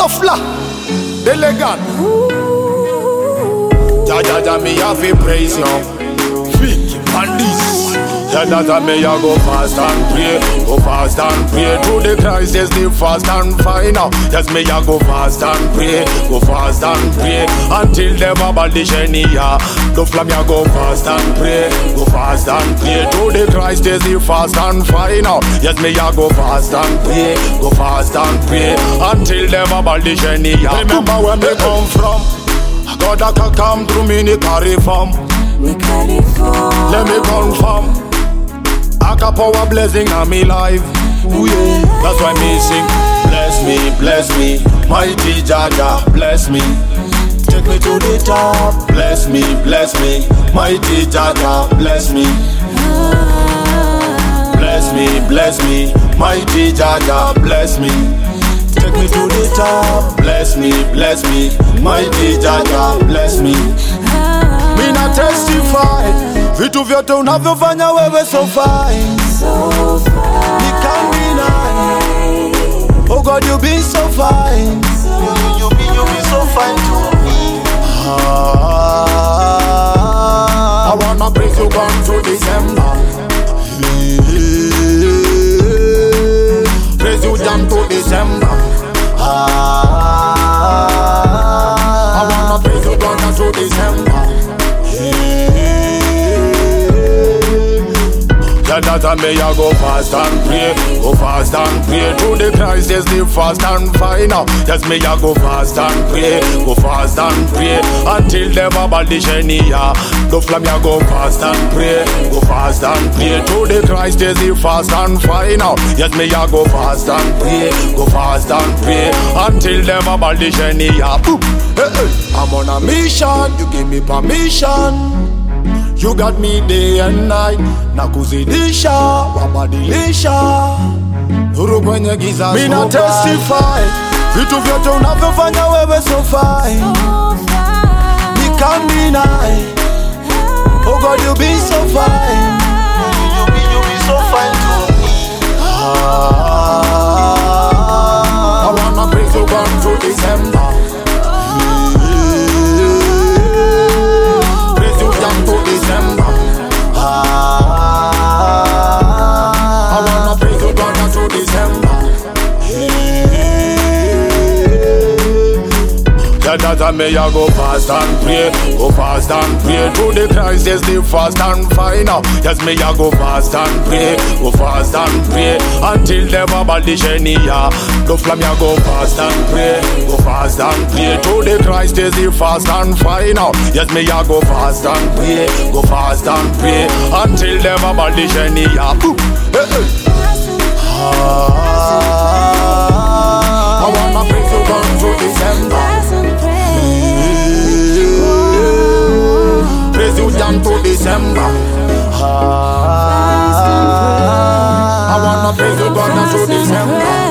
Muffler, Delegan. Jaja, me have to praise you. Vicky Pandis. Jaja, me a go fast and pray. Go fast and pray. Through the crisis, live fast and final. Yes, me a go fast and pray. Go fast and pray. Until them abolish any ya. The flam ya go fast and pray. Go fast and pray. Through the crisis, live fast and final. Yes, me a go fast and pray. Go fast and pray. Until them abolish any ya. Remember where me come from. God that can come through me, ni carry from. Let me confirm. I got power blessing on me life. Ooh, yeah. That's why me sing. Bless me, mighty Jaja, bless me. Take me to the top. Bless me, mighty Jaja, bless me. Bless me, mighty Jaja, bless me. Take me to the top. Bless me, mighty Jaja, bless me. Me not testify. Vitu vyote unavyofanya wewe so fine. Me can't deny. Oh God, you been so fine. You been so fine to me. I wanna praise you gone to December. Praise you down to December. I wanna praise you down to December. That me a go fast and pray. Go fast and pray. Through the crisis, live fast and final. Yes, me a go fast and pray. Go fast and pray. Until them abolish any ya. The flam ya go fast and pray. Go fast and pray. Through the crisis, live fast and final. Yes, me a go fast and pray. Go fast and pray. Until them abolish any ya. I'm on a mission. You give me permission. You got me day and night. Nakuzidisha, wabadilisha. Nuru kwenye giza. Me na testify. Vitu vyote unavyofanya wewe so fine. Me can't deny. Oh God, you be so fine. You be so fine to me. I wanna praise you gone to December. That me a go fast and pray. Go fast and pray. Through the crisis, live fast and final. Yes, me a go fast and pray. Go fast and pray. Until them abolish any ya. The flam ya go fast and pray. Go fast and pray. Through the crisis, live fast and final. Yes, me a go fast and pray. Go fast and pray. Until them abolish any ya. I wanna praise you gone to December. Praise you down to December. I wanna praise you down to December.